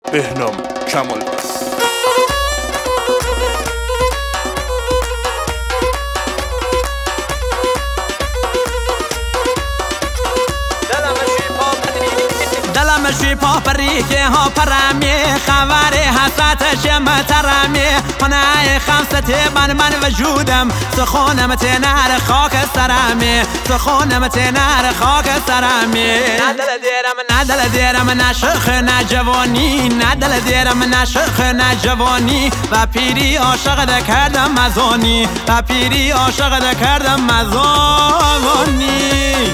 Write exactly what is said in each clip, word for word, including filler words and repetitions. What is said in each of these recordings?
بهنام کمالباز. دلم شوی پا پری که ها پرامی خبر حسرت شم ترامی منای خمسة من من وجودم سخونم تنار خاک سرامی سخونم تنار خاک سرامی ندل دیرم ندل دیرم نشخ نجوانی ندل دیرم نشخ نجوانی و پیری عاشق ده کردم مزانی و پیری عاشق ده کردم مزانی.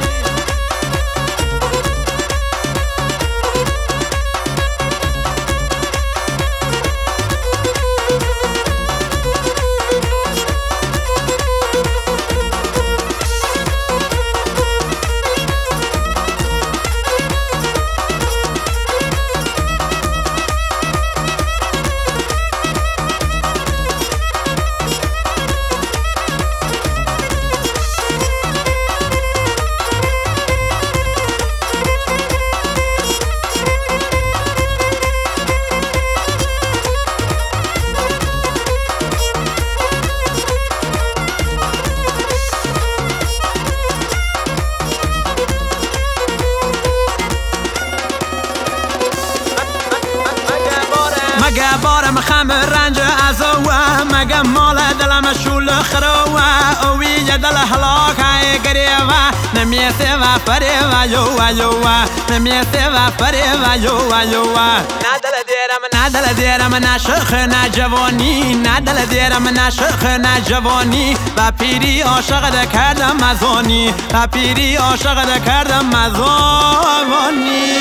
مگه بارم خم رنج از او مگه مال دلم شول خروه اوی دل هلاک های گریوه نمیسه و فریوه یوه یوه نمیسه و فریوه یوه یوه ندل دیرم ندل دیرم نشخ نجوانی ندل دیرم نشخ نجوانی و پیری عاشق ده کردم مزانی و پیری عاشق ده کردم مزانی.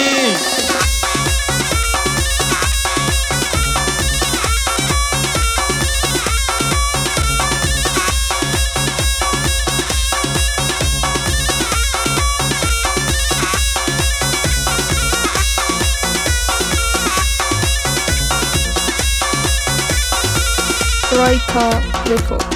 Royka Records.